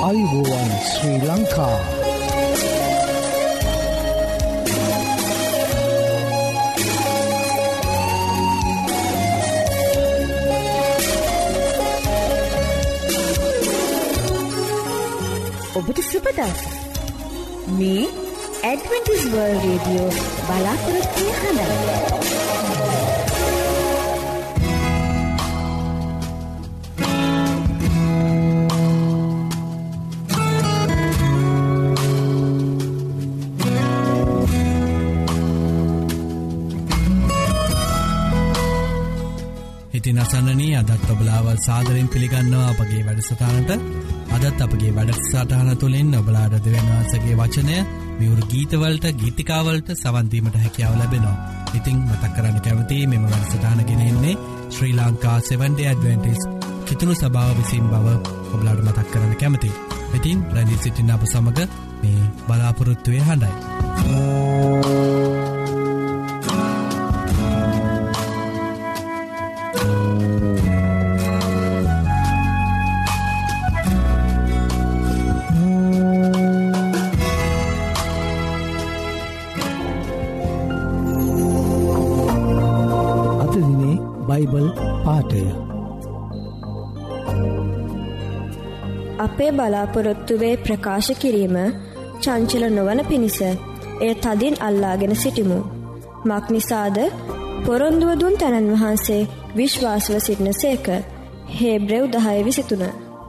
ආයුබෝවන් ශ්‍රී ලංකා. ඔබට සුබ දවසක්. මේ ඇඩ්වෙන්ටිස් වර්ල්ඩ් රේඩියෝ බලාපොරොත්තු හඬයි. ඉතින් අසන්නනී අදත් ඔබලාව සාදරයෙන් පිළිගන්නවා අපගේ වැඩසටහනට. අදත් අපගේ වැඩසටහන තුළින් ඔබලාට දෙවියන් වහන්සේගේ වචනය මියුරු ගීතවලට ගීතිකාවලට සවන් දීමට හැකියාව ලැබෙනවා. ඉතින් මතක් කරන්න කැමතියි මෙම වැඩසටහන ගෙනෙන්නේ ශ්‍රී ලංකා 7 Day Adventist කිතුණු සභාව විසින් බව ඔබලාට මතක් කරන්න කැමතියි. ඉතින් රැඳී සිටින්න අප සමග මේ බලාපොරොත්තුවේ හඬයි. බයිබල් පාඨය අපේ බලාපොරොත්තුවේ ප්‍රකාශ කිරීම චංචල නොවන පිණිස එය තදින් අල්ලාගෙන සිටිමු. මක්නිසාද පොරොන්දුව දුන් තැනන් වහන්සේ විශ්වාසව සිටින සේක. හේබ්‍රෙව් 10:23.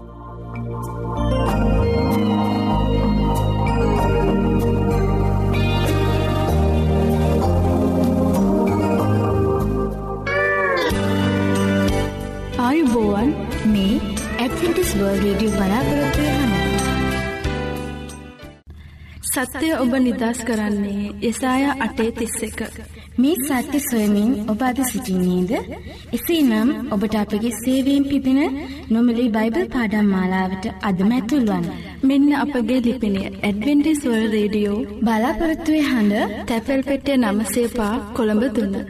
ආයුබෝවන් මේ ඇඩ්වෙන්ටිස් වර්ල්ඩ් රේඩියෝ බලාපොරොත්තු වෙනවා. සත්‍ය ඔබ නිදහස් කරන්නේ යෙසායා 8:31. මේ සත්‍ය සොයමින් ඔබ අද සිටින්නේද? එසේනම් ඔබට අපගේ සේවයෙන් පිබෙන නොමිලේ බයිබල් පාඩම් මාලාවට අදම ඇතුල් වන්න. මෙන්න අපගේ ලිපිනය ඇඩ්වෙන්ටිස් වර්ල්ඩ් රේඩියෝ බලාපොරොත්තු වෙන තැපැල් පෙට්ටිය 9 කොළඹ 3.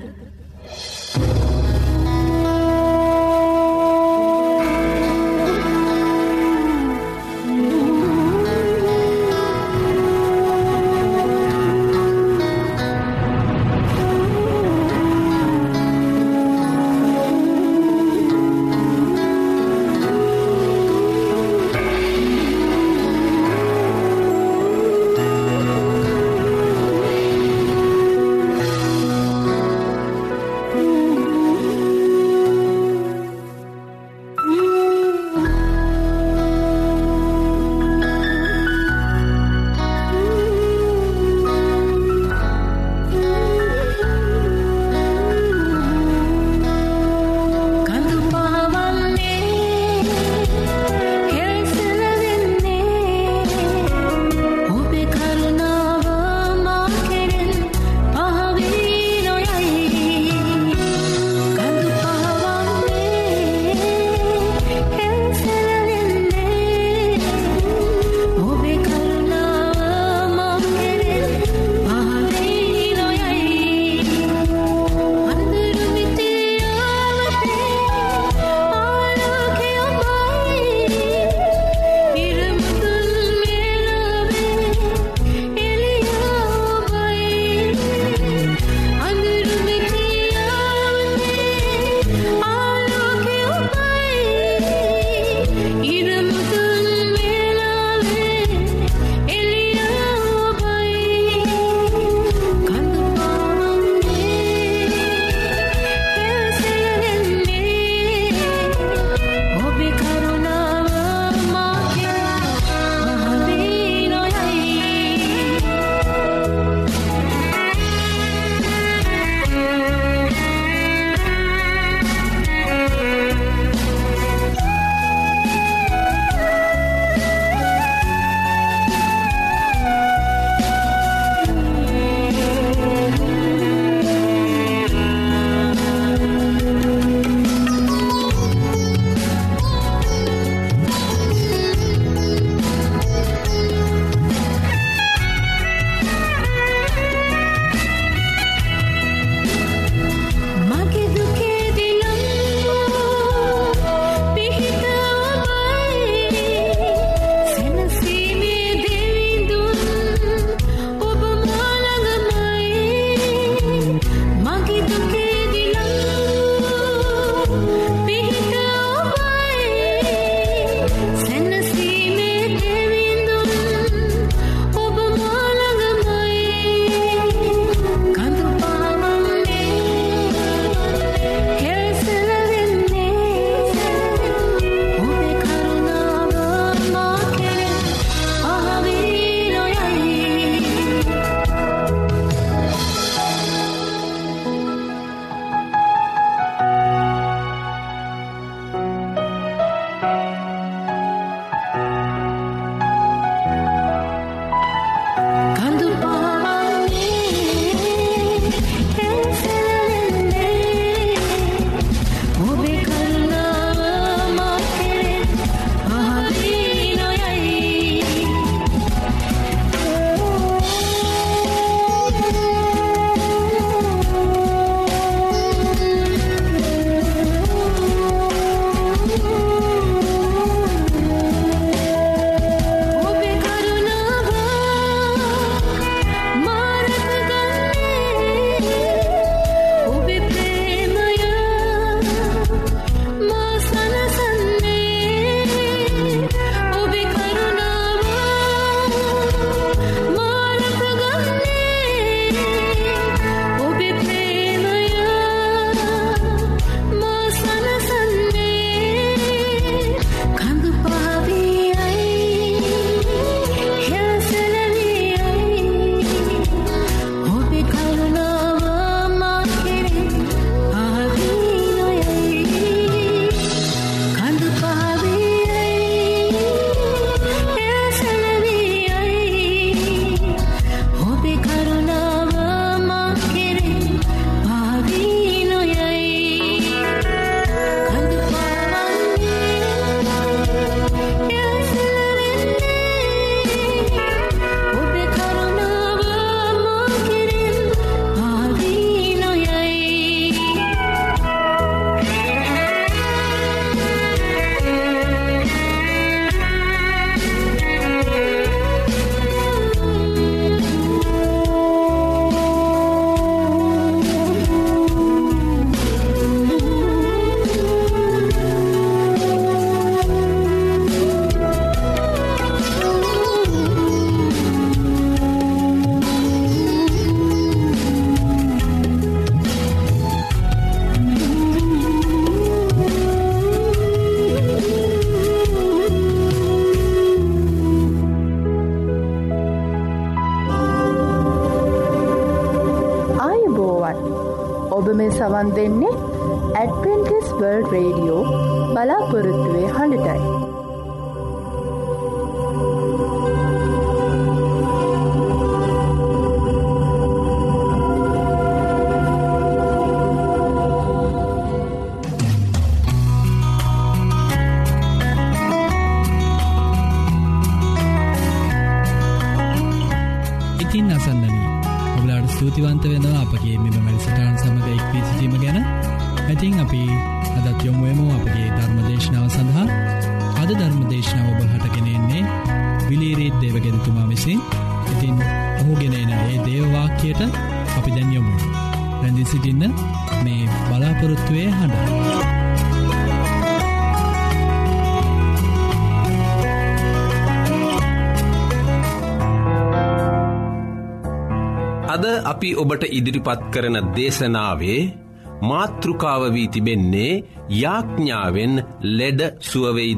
ධර්මය සවන් දෙන්නේ ඇඩ්වෙන්ටිස් වර්ල්ඩ් රේඩියෝ බලාපොරොත්තුවේ හඬටයි. ඉතින් අසන්නනී ඔබලාට ස්තුතිවන්ත වෙනවා අපගේ මෙම වැඩසටහන සමග එක්වී සිටීම ගැන. ඉතින් අපි අදත් යොමු වෙමු අපගේ ධර්මදේශනාව සඳහා. අද ධර්මදේශනාව ඔබ හටගෙන එන්නේ විලීරීත් දේවගෙනතුමා විසින්. ඉතින් ඔහුගෙන එන ඒ දේව වාක්‍යයට අපි දැන් යොමු වෙමු. රැඳී සිටින්න මේ බලාපොරොත්තුවේ හඬ. අද අපි ඔබට ඉදිරිපත් කරන දේශනාවේ මාතෘකාව වී තිබෙන්නේ යාඥාවෙන් ලෙඩ සුවවෙයිද.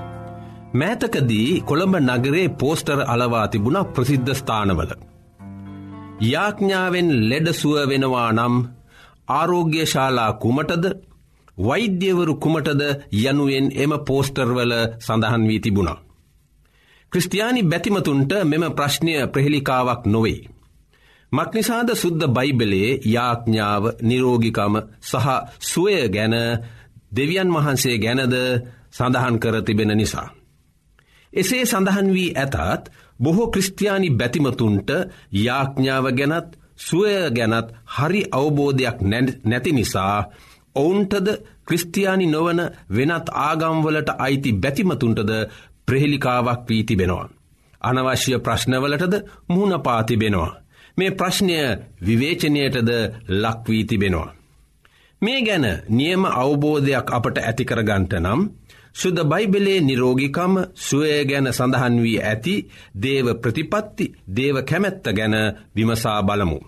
මෑතකදී කොළඹ නගරේ පෝස්ටර් අලවා තිබුණ ප්‍රසිද්ධ ස්ථානවල යාඥාවෙන් ලෙඩ සුව වෙනවා නම් ආරෝග්‍ය ශාලා කුමටද වෛද්‍යවරු කුමටද යනුවෙන් එම පෝස්ටර්වල සඳහන් වී තිබුණා. ක්‍රිස්තියානි බැතිමතුන්ට මෙම ප්‍රශ්නය ප්‍රහෙලිකාවක් නොවේ. මක්නිසාද සුද්ධ බයිබලයේ යාඥාව නිරෝගිකම සහ සුවය ගැන දෙවියන් වහන්සේ ගැනද සඳහන් කර තිබෙන නිසා. එසේ සඳහන් වී ඇතත් බොහෝ ක්‍රිස්තියානි බැතිමතුන්ට යාඥාව ගැනත් සුවය ගැනත් හරි අවබෝධයක් නැති නිසා ඔවුන්ටද ක්‍රිස්තියානි නොවන වෙනත් ආගම්වලට අයිති බැතිමතුන්ටද ප්‍රහෙලිකාවක් වී තිබෙනවා. අනවශ්‍ය ප්‍රශ්නවලටද මුහුණ පා තිබෙනවා. මේ ප්‍රශ්නය විවේචනයටද ලක්වී තිබෙනවා. මේ ගැන නියම අවබෝධයක් අපට ඇතිකරගන්ට නම් සුද්ධ බයිබලයේ නිරෝගිකම සුවය ගැන සඳහන් වී ඇති දේව ප්‍රතිපත්ති දේව කැමැත්ත ගැන විමසා බලමු.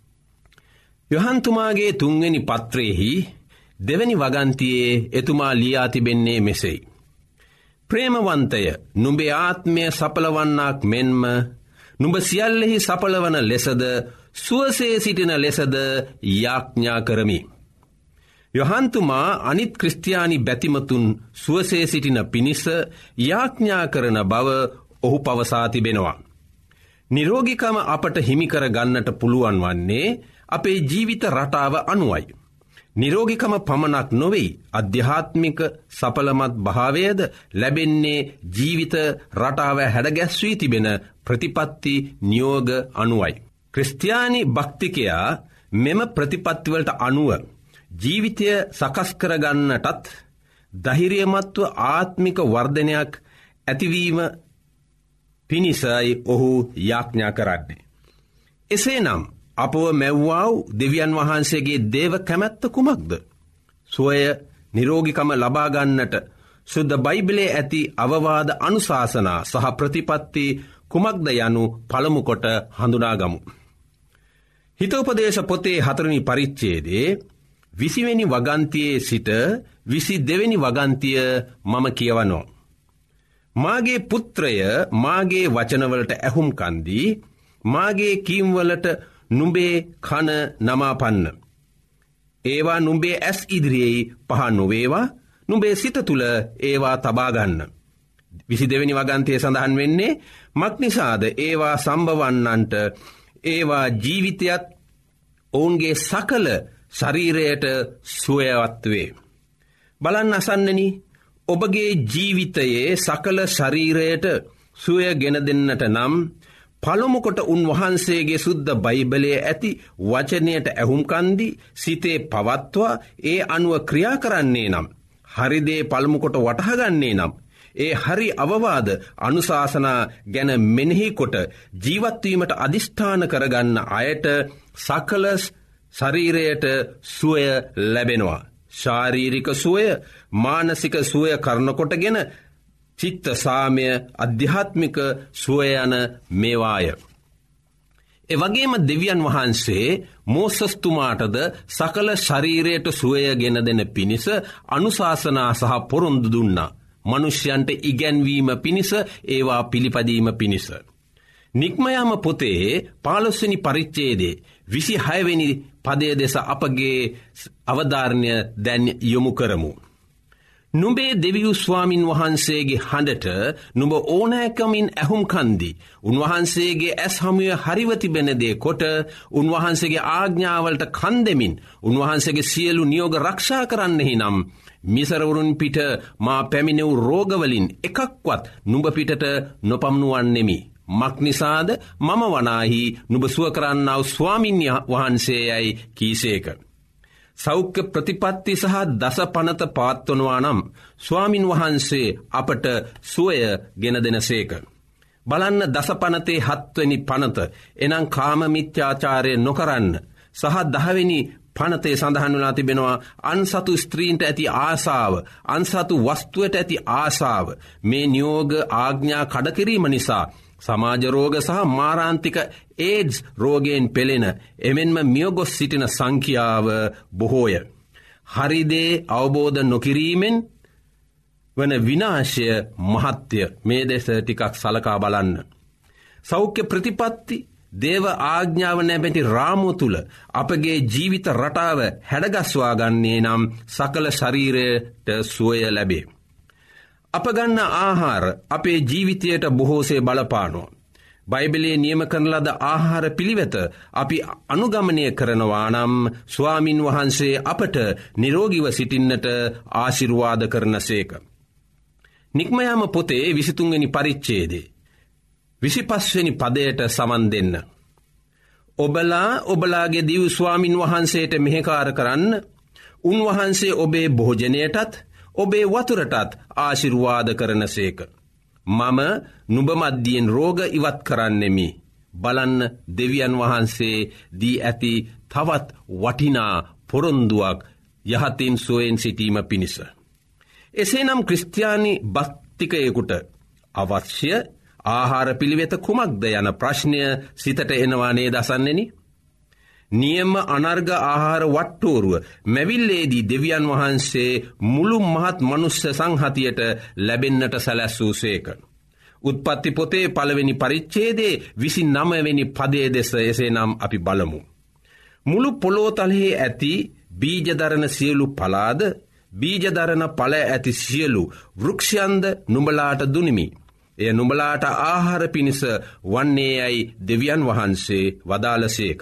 යොහන්තුමාගේ 3 වෙනි පත්‍රයෙහි 2 වෙනි වගන්තියේ එතුමා ලියා තිබෙන්නේ මෙසේයි. ප්‍රේමවන්තය නුඹේ ආත්මය සපලවන්නාක් මෙන්ම නුඹ සියල්ලෙහි සපලවන ලෙසද සුවසේ සිටින ලෙසද යාඥා කරමි. යොහන්තුමා අනිත් ක්‍රිස්තියානි බැතිමතුන් සුවසේ සිටින පිණිස යාඥා කරන බව ඔහු පවසා තිබෙනවා. නිරෝගිකම අපට හිමිකර ගන්නට පුළුවන් වන්නේ අපේ ජීවිත රටාව අනුවයි. නිරෝගිකම පමණක් නොවෙයි අධ්‍යාත්මික සපලමත් භාවයද ලැබෙන්නේ ජීවිත රටාව හැඩගැස්වී තිබෙන ප්‍රතිපත්ති නියෝග අනුවයි. ක්‍රිස්තියානි භක්තිකයා මෙම ප්‍රතිපත්තිවලට අනුව ජීවිතය සකස් කරගන්නටත් ධෛර්යමත්ව ආත්මික වර්ධනයක් ඇතිවීම පිණිසයි ඔහු යාඥා කරන්නේ. එසේනම් අපව මැව්වා වූ දෙවියන් වහන්සේගේ දේව කැමැත්ත කුමක්ද? සුවය නිරෝගිකම ලබා ගන්නට සුද්ධ බයිබලයේ ඇති අවවාද අනුශාසනා සහ ප්‍රතිපත්ති කුමක්ද යනු පළමු කොට හඳුනාගමු. හිතෝපදේශ පොතේ 4 වෙනි පරිච්ඡේදයේ 20 වෙනි වගන්තියේ සිට 22 වෙනි වගන්තිය මම කියවනවා. මාගේ පුත්‍රය මාගේ වචනවලට ඇහුම්කන් දී මාගේ කීම්වලට නුඹේ කන නමාපන්න. ඒවා නුඹේ ඇස් ඉදිරියේ පහ නොවේවා නුඹේ සිත තුළ ඒවා තබා ගන්න. 22 වෙනි වගන්තියේ සඳහන් වෙන්නේ මක්නිසාද ඒවා සම්භවන්නන්ට ඒවා ජීවිතයත් ඔවුන්ගේ සකල ශරීරයට සුවයවත් වේ. බලන්න අසන්නනි ඔබගේ ජීවිතයේ සකල ශරීරයට සුවය ගෙන දෙන්නට නම් පළමු කොට උන්වහන්සේගේ සුද්ධ බයිබලයේ ඇති වචනයට ඇහුම්කන් දී සිතේ පවත්වා ඒ අනුව ක්‍රියා කරන්නේ නම් හරි දේ පළමු කොට වටහා ගන්නේ නම් ඒ හරි අවවාද අනුශාසනා ගැන මෙනෙහි කොට ජීවත් වීමට අදිෂ්ඨාන කරගන්න අයට සකල ශරීරයට සුවය ලැබෙනවා. ශාරීරික සුවය මානසික සුවය කරනකොටගෙන චිත්ත සාමය අධ්‍යාත්මික සුවය යන මේවාය. එවැගේම දෙවියන් වහන්සේ මෝසස්තුමාටද සකල ශරීරයට සුවය ගෙන දෙන පිණිස අනුශාසනා සහ පොරොන්දු දුන්නා. මනුෂ්‍යයන්ට ඉගැන්වීම පිණිස ඒවා පිළිපදීම පිණිස. නික්මයාම පොතේ 15 වෙනි පරිච්ඡේදයේ 26 වෙනි පදයේ දෙස අපගේ අවධාරණය දැන් යොමු කරමු. නුඹේ දෙවියන් ස්වාමින් වහන්සේගේ හඬට නුඹ ඕනෑකමින් ඇහුම් කන්දි. උන්වහන්සේගේ ඇස් හමුවේ හරිව තිබෙන දේ කොට උන්වහන්සේගේ ආඥාවලට කන් දෙමින් උන්වහන්සේගේ සියලු නියෝග ආරක්ෂා කරන්නෙහි නම් මිසරවරුන් පිට මා පැමිණෙව් රෝගවලින් එකක්වත් නුඹ පිටට නොපමුණුවන්නෙමි. මක්නිසාද මම වනාහි නුඹ සුව කරන්නා වූ ස්වාමින් වහන්සේයයි කීසේක. සෞඛ්‍ය ප්‍රතිපත්ති සහ දස පනත පාත්වනවා නම් ස්වාමින් වහන්සේ අපට සුවය ගෙන දෙනසේක. බලන්න දස පනතේ 7 වෙනි පනත එනම් කාම මිත්‍යාචාරය නොකරන්න සහ 10 වෙනි පනතේ සඳහන් වෙලා තිබෙනවා අන්සතු ස්ත්‍රීන්ට ඇති ආසාව, අන්සතු වස්තුවට ඇති ආසාව. මේ නියෝග ආඥා කඩකිරීම නිසා සමාජ රෝග සහ මාරාන්තික ඒඩ්ස් රෝගයෙන් පෙළෙන එමෙන්ම මියගොස් සිටින සංඛ්‍යාව බොහෝය. හරිදේ අවබෝධ නොකිරීමෙන් වන විනාශය මහත්ය. මේ දෙස ටිකක් සලකා බලන්න. සෞඛ්‍ය ප්‍රතිපත්ති දේව ආඥාව නැමැති රාමුව තුල අපගේ ජීවිත රටාව හැඩගස්වා ගන්නේ නම් සකල ශරීරයට සුවය ලැබේ. අප ගන්න ආහාර අපේ ජීවිතයට බොහෝසේ බලපානවා. බයිබලයේ නියම කරන ලද ආහාර පිළිවෙත අපි අනුගමනය කරනවා නම් ස්වාමින් වහන්සේ අපට නිරෝගීව සිටින්නට ආශිර්වාද කරනසේක. නික්මයාම පොතේ 23 වෙනි පරිච්ඡේදයේ 25 වෙනි පදයට සමන් දෙන්න. ඔබලාගේ දිව් ස්වාමින් වහන්සේට මෙහෙකාර කරන්න. උන්වහන්සේ ඔබේ භෝජනයටත් ඔබේ වතුරටත් ආශිර්වාද කරනසේක. මම නුඹ මැදින් රෝග ඉවත් කරන්නෙමි. බලන්න දෙවියන් වහන්සේ දී ඇති තවත් වටිනා පොරොන්දුවක් යහතින් සුවයෙන් සිටීම පිණිස. එසේනම් ක්‍රිස්තියානි භක්තිකයෙකුට අවශ්‍ය ආහාර පිළිවෙත කුමක්ද යන ප්‍රශ්නය සිතට එනවා නේද අසන්නෙනි? නියම අනර්ග ආහාර වට්ටෝරුව මැවිල්ලේදී දෙවියන් වහන්සේ මුළු මහත් මනුෂ්‍ය සංහතියට ලැබෙන්නට සැලැස්සූසේක. උත්පත්ති පොතේ 1 වෙනි පරිච්ඡේදයේ 29 වෙනි පදයේ දෙස එසේනම් අපි බලමු. මුළු පොළොතලෙහි ඇති බීජදරන සියලු පලාද බීජදරන ඵල ඇති සියලු වෘක්ෂයන්ද නුඹලාට දුනිමි. එය නුඹලාට ආහාර පිණිස වන්නේයයි දෙවියන් වහන්සේ වදාළසේක.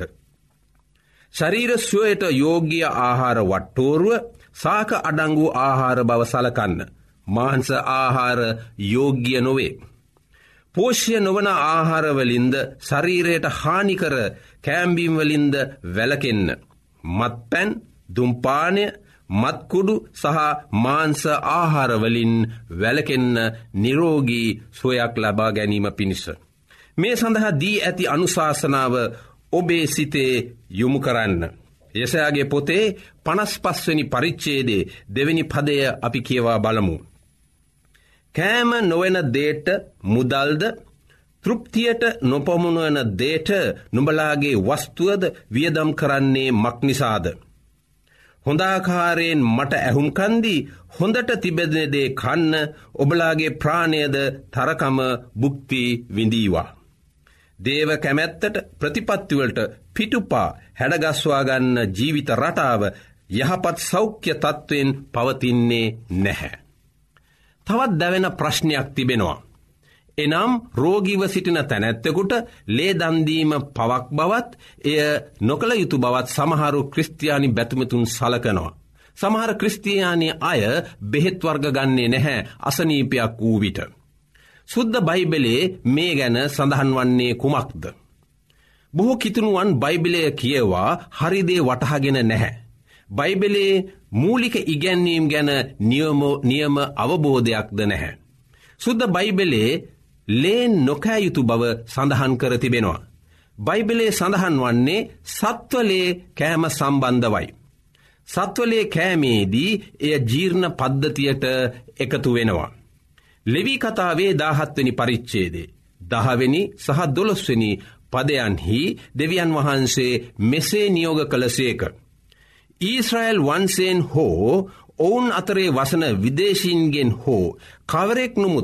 ශරීර සුවයට යෝග්‍ය ආහාර වට්ටෝරුව සාක අඩංගු ආහාර බව සලකන්න. මාංශ ආහාර යෝග්‍ය නොවේ. පෝෂ්‍ය නොවන ආහාරවලින්ද ශරීරයට හානිකර කෑම්බීම් වලින්ද වැළකෙන්න. මත්පැන්, දුම්පානය, මත්කුඩු සහ මාංශ ආහාරවලින් වැළකෙන්න නිරෝගී සුවයක් ලබා ගැනීම පිණිස. මේ සඳහා දී ඇති අනුශාසනාව ඔබේ සිතේ යොමු කරන්න. යෙසයාගේ පොතේ 55 වෙනි පරිච්ඡේදයේ 2 වෙනි පදය අපි කියවා බලමු. කෑම නොවන දේට මුදල්ද තෘප්තියට නොපමුණවන දේට නුඹලාගේ වස්තුවද වියදම් කරන්නේ මක්නිසාද? හොඳ ආකාරයෙන් මට ඇහුම් කන්දී හොඳට තිබෙන දේ කන්න ඔබලාගේ ප්‍රාණයද තරකම භුක්ති විඳීවා. දේව කැමැත්තට ප්‍රතිපත්තිවලට පිටුපා හැඩගස්වා ගන්න ජීවිත රටාව යහපත් සෞඛ්‍ය තත්ත්වයෙන් පවතින්නේ නැහැ. තවත් දැවෙන ප්‍රශ්නයක් තිබෙනවා. එනම් රෝගීව සිටින තැනැත්තෙකුට ලේ දන් දීම පවක් බවත් එය නොකළ යුතු බවත් සමහරු ක්‍රිස්තියානි බැතිමතුන් සලකනවා. සමහර ක්‍රිස්තියානි අය බෙහෙත් වර්ග ගන්නේ නැහැ අසනීපයක් වූ විට. සුද්ධ බයිබලයේ මේ ගැන සඳහන් වන්නේ කුමක්ද? බොහෝ කිතුණුවන් බයිබලය කියවා හරිදේ වටහාගෙන නැහැ. බයිබලයේ මූලික ඉගැන්වීම් ගැන නියම අවබෝධයක්ද නැහැ. සුද්ධ බයිබලයේ ලේ නොකෑ යුතු බව සඳහන් කර තිබෙනවා. බයිබලයේ සඳහන් වන්නේ සත්වලේ කෑම සම්බන්ධවයි. සත්වලේ කෑමේදී එය ජීර්ණ පද්ධතියට එකතු වෙනවා. ලෙවී කතාවේ 17 වෙනි පරිච්ඡේදයේ 10 වෙනි සහ 12 වෙනි පදයන්හි දෙවියන් වහන්සේ මෙසේ නියෝග කළසේක. ඊශ්‍රායල් වංශයෙන් හෝ ඔවුන් අතරේ වසන විදේශීන්ගෙන් හෝ කවරෙක් නමුත්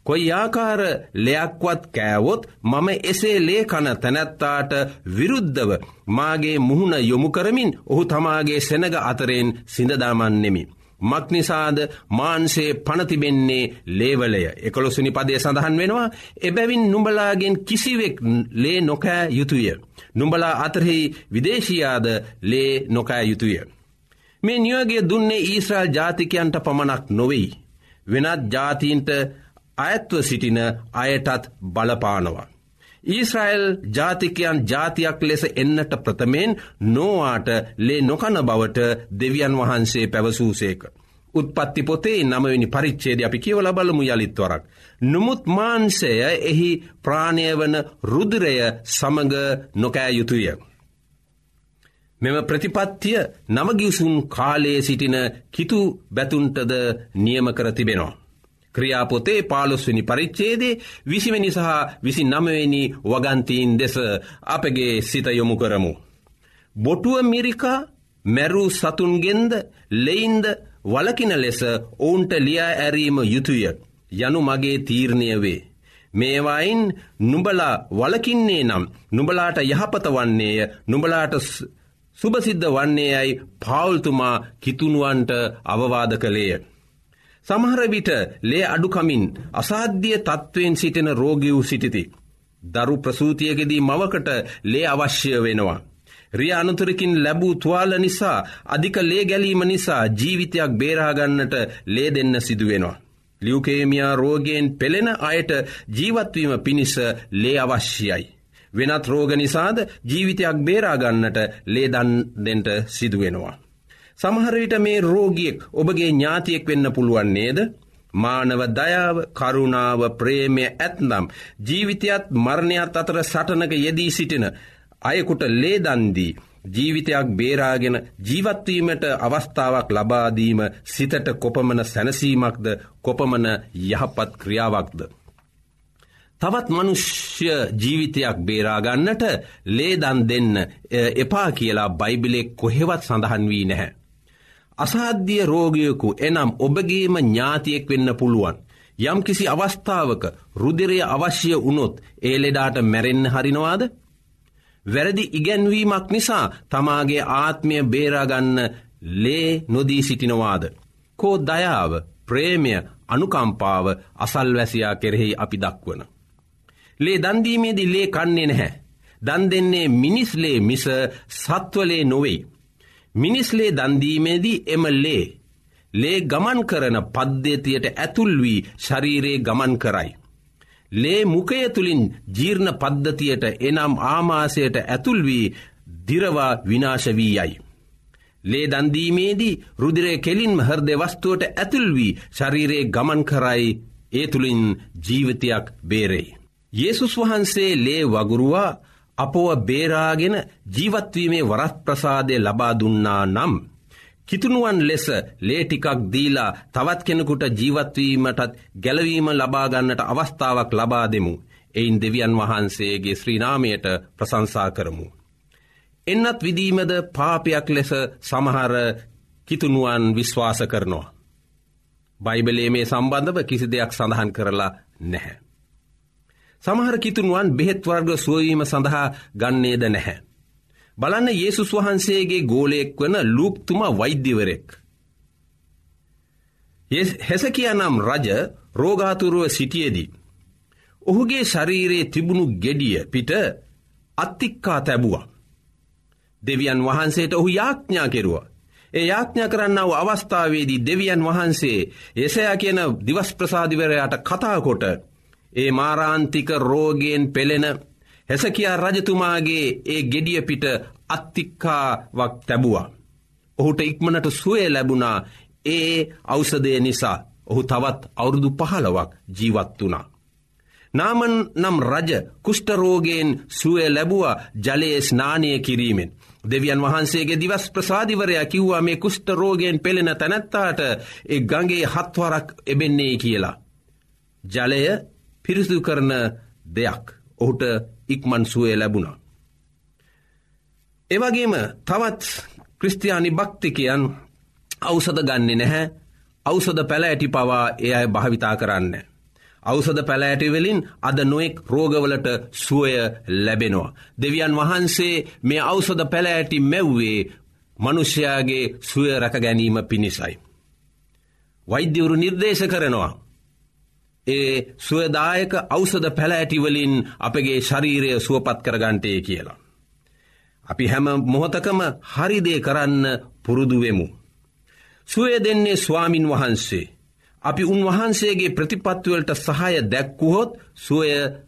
කොයි ආකාර ලෙයක්වත් කෑවොත් මම එසේ ලේ කන තැනැත්තාට විරුද්ධව මාගේ මුහුණ යොමු කරමින් ඔහු තමාගේ සෙනග අතරෙන් සිඳදාමන්නෙමි. මක්නිසාද මාංශයේ පණ තිබෙන්නේ ලේවලය. 11 වෙනි පදයේ සඳහන් වෙනවා, එබැවින් නුඹලාගෙන් කිසිවෙක් ලේ නොකෑ යුතුය. නුඹලා අතරෙහි විදේශියාද ලේ නොකෑ යුතුය. මේ නියෝගය දුන්නේ ඊශ්‍රායල් ජාතිකයන්ට පමණක් නොවේ. වෙනත් ජාතීන්ට අයත්ව සිටින අයටත් බලපානවා. ඊශ්‍රායල් ජාතිකයන් ජාතියක් ලෙස එන්නට ප්‍රථමයෙන් නෝවාට ලේ නොකන බවට දෙවියන් වහන්සේ පැවසූසේක. උත්පත්ති පොතේ 9 වෙනි පරිච්ඡේදය අපි කියවලා බලමු යලිත් වරක්. නමුත් මාංශය එහි ප්‍රාණය වන රුධිරය සමග නොකෑ යුතුය. මෙම ප්‍රතිපත්තිය නවගිවිසුන් කාලයේ සිටින කිතු බැතුන්ටද නියම කර තිබෙනවා. ක්‍රියාපොතේ 15 වෙනි පරිච්ඡේදයේ 20 වෙනි සහ 29 වෙනි වගන්තීන් දෙස අපගේ සිත යොමු කරමු. බොටුව මිරිකා මැරු සතුන්ගෙන්ද ලෙයින්ද වලකින ලෙස ඔවුන්ට ලියා ඇරීම යුතුය යනු මගේ තීරණය වේ. මේවායින් නුඹලා වලකින්නේ නම් නුඹලාට යහපත වන්නේය, නුඹලාට සුභසිද්ධ වන්නේයයි පාවුල්තුමා කිතුණුවන්ට අවවාද කළේය. සමහර විට ලේ අඩුකමින් අසාධ්‍ය තත්ත්වයෙන් සිටින රෝගියෝ සිටිති. දරු ප්‍රසූතියකදී මවකට ලේ අවශ්‍ය වෙනවා. රිය අනුතරකින් ලැබූ තුවාල නිසා අධික ලේ ගැලීම නිසා ජීවිතයක් බේරා ගන්නට ලේ දෙන්න සිදු වෙනවා. ලියුකේමියා රෝගයෙන් පෙළෙන අයට ජීවත්වීම පිණිස ලේ අවශ්‍යයි. වෙනත් රෝග නිසාද ජීවිතයක් බේරා ගන්නට ලේ දෙන්න සිදු වෙනවා. සමහර විට මේ රෝගියෙක් ඔබගේ ඥාතියෙක් වෙන්න පුළුවන් නේද? මානව දයාව, කරුණාව, ප්‍රේමය ඇත්නම් ජීවිතයත් මරණයත් අතර සටනක යෙදී සිටින අයෙකුට ලේ දන් දී ජීවිතයක් බේරාගෙන ජීවත් වීමට අවස්ථාවක් ලබා දීම සිතට කොපමණ සැනසීමක්ද, කොපමණ යහපත් ක්‍රියාවක්ද. තවත් මනුෂ්‍ය ජීවිතයක් බේරා ගන්නට ලේ දන් දෙන්න එපා කියලා බයිබලයේ කොහෙවත් සඳහන් වී නැහැ. අසාධ්‍ය රෝගියෙකු එනම් ඔබගේම ඥාතියෙක් වෙන්න පුළුවන්. යම් කිසි අවස්ථාවක රුධිරය අවශ්‍ය වුණොත් ඒ ලෙඩාට මැරෙන්න හරිනවාද? වැරදි ඉගැන්වීමක් නිසා තමාගේ ආත්මය බේරා ගන්න ලේ නොදී සිටිනවාද? කෝ දයාව, ප්‍රේමය, අනුකම්පාව අසල්වැසියා කෙරෙහි අපි දක්වන. ලේ දන් දීමේදී ලේ කන්නේ නැහැ. දන් දෙන්නේ මිනිස් ලේ මිස සත්ව ලේ නොවේ. මිනිස් ලේ දන් දීමේදී එම ලේ ගමන් කරන පද්ධතියට ඇතුල් වී ශරීරයේ ගමන් කරයි. ලේ මුඛය තුලින් ජීර්ණ පද්ධතියට එනම් ආමාශයට ඇතුල් වී දිරවා විනාශ වී යයි. ලේ දන් දීමේදී රුධිරය කෙලින්ම හෘද වස්තුවට ඇතුල් වී ශරීරයේ ගමන් කරයි. ඒ තුලින් ජීවිතයක් බේරෙයි. යේසුස් වහන්සේ ලේ වගුරුවා අපව බේරාගෙන ජීවත්වීමේ වරප්‍රසාදය ලබා දුන්නා නම් කිතුණුවන් ලෙස ලේ ටිකක් දීලා තවත් කෙනෙකුට ජීවත්වීමටත් ගැලවීම ලබා ගන්නට අවස්ථාවක් ලබා දෙමු. එයින් දෙවියන් වහන්සේගේ ශ්‍රී නාමයට ප්‍රශංසා කරමු. එන්නත් විදීමද පාපයක් ලෙස සමහර කිතුණුවන් විශ්වාස කරනවා. බයිබලයේ මේ සම්බන්ධව කිසි දෙයක් සඳහන් කරලා නැහැ. සමහර කිතුණුවන් බෙහෙත් වර්ග සුවවීම සඳහා ගන්නේද නැහැ. බලන්න යේසුස් වහන්සේගේ ගෝලයෙක් වන ලූක්තුමා වෛද්‍යවරයෙක්. හෙසකියා නම් රජ රෝගාතුරව සිටියේදී ඔහුගේ ශරීරයේ තිබුණු ගෙඩිය පිට අත්තික්කා තැබුවා. දෙවියන් වහන්සේට ඔහු යාඥා කෙරුවා. ඒ යාඥා කරන්නා වූ අවස්ථාවේදී දෙවියන් වහන්සේ යෙසයා කියන දිවස් ප්‍රසාදිවරයාට කතා කොට ඒ මාරාන්තික රෝගයෙන් පෙළෙන හෙසකියා රජතුමාගේ ඒ ගෙඩිය පිට අත්තික්කාවක් තැබුවා. ඔහුට ඉක්මනට සුවය ලැබුණා. ඒ ඖෂධය නිසා ඔහු තවත් අවුරුදු 15ක් ජීවත් වුණා. නාමන් නම් රජ කුෂ්ඨ රෝගයෙන් සුවය ලැබුවා ජලයේ ස්නානය කිරීමෙන්. දෙවියන් වහන්සේගේ දිවස් ප්‍රසාදිවරයා කිව්වා මේ කුෂ්ඨ රෝගයෙන් පෙළෙන තැනැත්තාට ඒ ගඟේ 7 වරක් එබෙන්නේ කියලා. ජලය පිරිසිදු කරන දෙයක්. ඔහුට ඉක්මන් සුවය ලැබුණා. එවැගේම තවත් ක්‍රිස්තියානි භක්තිකයන් ඖෂධ ගන්නේ නැහැ. ඖෂධ පැල ඇටි පවා ඒ අය භාවිතා කරන්නේ. ඖෂධ පැලෑටිවලින් අද නොයෙක් රෝගවලට සුවය ලැබෙනවා. දෙවියන් වහන්සේ මේ ඖෂධ පැලෑටි මැව්වේ මනුෂ්‍යයාගේ සුවය රැක ගැනීම පිණිසයි. වෛද්‍යවරු නිර්දේශ කරනවා ඒ සුවදායක ඖෂධ පැලෑටිවලින් අපගේ ශරීරය සුවපත් කරගන්ටේ කියලා. අපි හැම මොහොතකම හරිදේ කරන්න පුරුදු වෙමු. සුවය දෙන්නේ ස්වාමින් වහන්සේ. අපි උන්වහන්සේගේ ප්‍රතිපත්තිවලට සහාය දැක්වුවොත් සුවය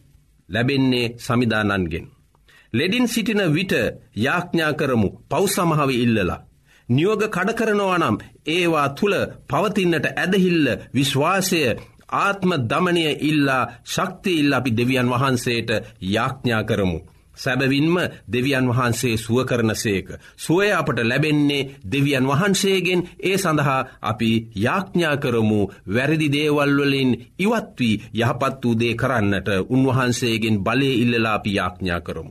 ලැබෙන්නේ සමිදානන්ගෙන්. ලෙඩින් සිටින විට යාඥා කරමු පව් සමහව ඉල්ලලා. නියෝග කඩ කරනවා නම් ඒවා තුල පවතින්නට ඇදහිල්ල, විශ්වාසය, ආත්ම දමනය ඉල්ලා, ශක්තිය ඉල්ලා අපි දෙවියන් වහන්සේට යාඥා කරමු. සැබවින්ම දෙවියන් වහන්සේ සුව කරනසේක. සුවය අපට ලැබෙන්නේ දෙවියන් වහන්සේගෙන්. ඒ සඳහා අපි යාඥා කරමු වැරදි දේවල් වලින් ඉවත් වී යහපත් වූ දේ කරන්නට උන්වහන්සේගෙන් බලය ඉල්ලලා අපි යාඥා කරමු.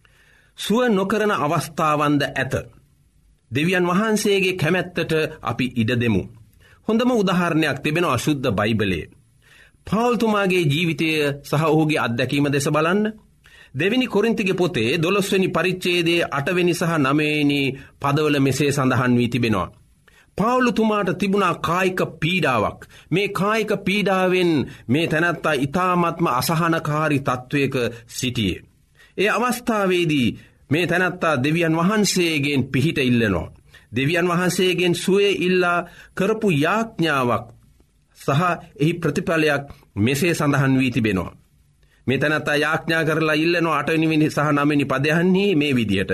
සුව නොකරන අවස්ථාවන්ද ඇත. දෙවියන් වහන්සේගේ කැමැත්තට අපි ඉඩ දෙමු. හොඳම උදාහරණයක් තිබෙනවා අශුද්ධ බයිබලයේ. පෞල්තුමාගේ ජීවිතය සහ ඔහුගේ අත්දැකීම දෙස බලන්න. දෙවෙනි කොරින්තිගේ පොතේ 12 වෙනි පරිච්ඡේදයේ 8 වෙනි සහ 9 වෙනි පදවල මෙසේ සඳහන් වී තිබෙනවා. පෞලතුමාට තිබුණා කායික පීඩාවක්. මේ කායික පීඩාවෙන් මේ තැනැත්තා ඊ타ත්ම අසහනකාරී තත්වයක සිටියේ. ඒ අවස්ථාවේදී මේ තැනැත්තා දෙවියන් වහන්සේගෙන් පිහිට ඉල්ලනවා. දෙවියන් වහන්සේගෙන් සුවය ඉල්ලා කරපු යාඥාවක් සහ එහි ප්‍රතිඵලයක් මෙසේ සඳහන් වී තිබෙනවා. මේ තැනැත්තා යාඥා කරලා ඉල්ලනවා 8 වෙනි සහ 9 වෙනි පදයන්හි මේ විදිහට.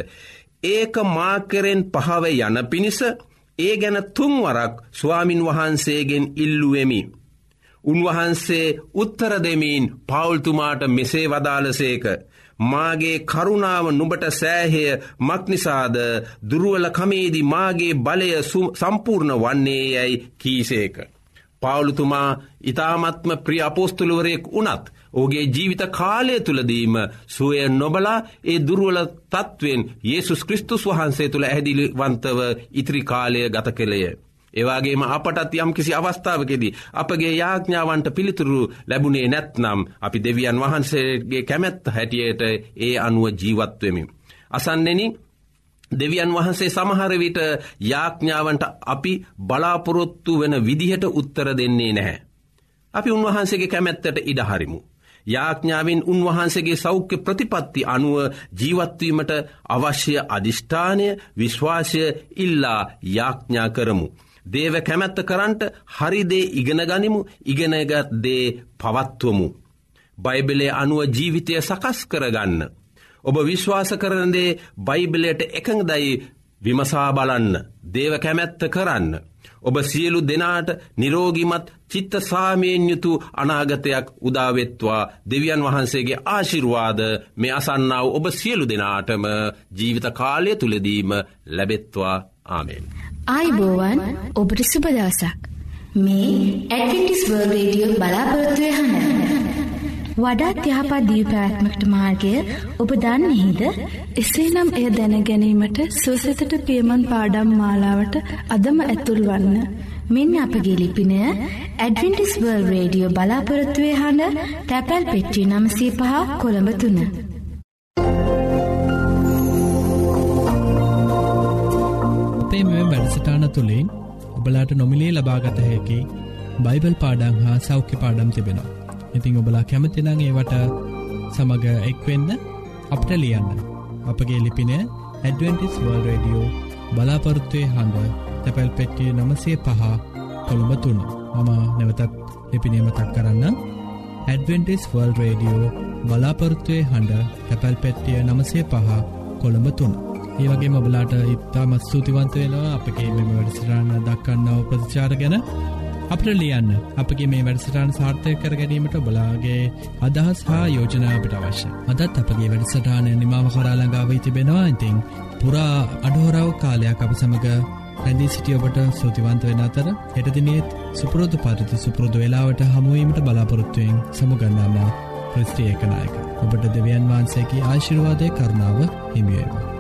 ඒක මා කෙරෙන් පහව යන පිණිස ඒ ගැන 3 වරක් ස්වාමින් වහන්සේගෙන් ඉල්ලුවෙමි. උන්වහන්සේ උත්තර දෙමින් පෞල්තුමාට මෙසේ වදාළසේක. මාගේ කරුණාව නුඹට සෑහය මක්නිසාද දුර්වල කමේදී මාගේ බලය සම්පූර්ණ වන්නේ යයි කීසේක. පෞලතුමා ඊ타ත්ම ප්‍රිය අපොස්තලවරයෙක් වුණත් ඔහුගේ ජීවිත කාලය තුලදීම සුවය නොබලා ඒ දුර්වල තත්වෙන් යේසුස් ක්‍රිස්තුස් වහන්සේ තුල ඇහැදිලිවන්තව ඉතිරි කාලය ගත කළේය. ඒ වගේම අපටත් යම්කිසි අවස්ථාවකදී අපගේ යාඥාවන්ට පිළිතුරු ලැබුණේ නැත්නම් අපි දෙවියන් වහන්සේගේ කැමැත්ත හැටියට ඒ අනුව ජීවත් වෙමු. අසන්නෙනි, දෙවියන් වහන්සේ සමහර විට යාඥාවන්ට අපි බලාපොරොත්තු වෙන විදිහට උත්තර දෙන්නේ නැහැ. අපි උන්වහන්සේගේ කැමැත්තට ඉඩ හරිමු. යාඥාවෙන් උන්වහන්සේගේ සෞඛ්‍ය ප්‍රතිපත්ති අනුව ජීවත් වීමට අවශ්‍ය අදිෂ්ඨානය, විශ්වාසය ඉල්ලා යාඥා කරමු. දේව කැමැත්ත කරන්ට හරි දේ ඉගෙන ගනිමු, ඉගෙනගත් දේ පවත්වමු. බයිබලයේ අනුව ජීවිතය සකස් කරගන්න. ඔබ විශ්වාස කරන දේ බයිබලයට එකඟදයි විමසා බලන්න. දේව කැමැත්ත කරන්න. ඔබ සියලු දෙනාට නිරෝගිමත් චිත්ත සාමයෙන් යුතු අනාගතයක් උදාවෙත්වා. දෙවියන් වහන්සේගේ ආශිර්වාද මේ අසන්නා වූ ඔබ සියලු දෙනාටම ජීවිත කාලය තුලදීම ලැබෙත්වා. ආමෙන්. ආයුබෝවන්, ඔබට සුබ දවසක්. මේ ඇඩ්වෙන්ටිස් වර්ල්ඩ් රේඩියෝ බලාපොරොත්තු වෙන වඩාත් යහපත් දීප්‍රාත්මක මාර්ගය ඔබ දන්නේද? එසේනම් එය දැන ගැනීමට සුවසතට පියමන් පාඩම් මාලාවට අදම ඇතුල් වන්න. මෙන්න අපගේ ලිපිනය ඇඩ්වෙන්ටිස් වර්ල්ඩ් රේඩියෝ බලාපොරොත්තු වෙන තැපැල් පෙට්ටිය 905 කොළඹ 3. අපේ මේ වැඩසටහන තුළින් ඔබලාට නොමිලේ ලබාගත හැකි බයිබල් පාඩම් හා සෞඛ්‍ය පාඩම් තිබෙනවා. ඉතින් ඔබලා කැමති නම් ඒවට සමග එක්වෙන්න අපට ලියන්න. අපගේ ලිපිනය ඇඩ්වෙන්ටිස් වර්ල්ඩ් රේඩියෝ බලාපොරොත්තු වෙන තැපැල් පෙට්ටිය 905 කොළඹ 3. මම නැවතත් ලිපිනය මතක් කරන්නම්. ඇඩ්වෙන්ටිස් වර්ල්ඩ් රේඩියෝ බලාපොරොත්තු වෙන තැපැල් පෙට්ටිය 905 කොළඹ 3. ඒ වගේම ඔබලාට ඉතාමත් ස්තුතිවන්ත වෙනවා අපගේ මේ වැඩසටහන දක්වන්නව ප්‍රතිචාර ගැන. අපට ලියන්න. අපගේ මේ වැඩසටහන සාර්ථක කර ගැනීමට ඔබලාගේ අදහස් හා යෝජනා අපට අවශ්‍යයි. අදත් අපගේ වැඩසටහන නිමාව කරා ළඟා වී තිබෙනවා. ඉතින් පුරා අඩහොරව කාලයක් අප සමග රැඳී සිටි ඔබට ස්තුතිවන්ත වෙන අතර හෙට දිනේ සුපුරුදු පරිදි සුපුරුදු වේලාවට හමු වීමට බලාපොරොත්තු වෙමින් සමුගන්නා ක්‍රිස්ටි ඒකනායක. ඔබට දෙවියන් වහන්සේගේ ආශිර්වාදයේ කරුණාව හිමි වේවා.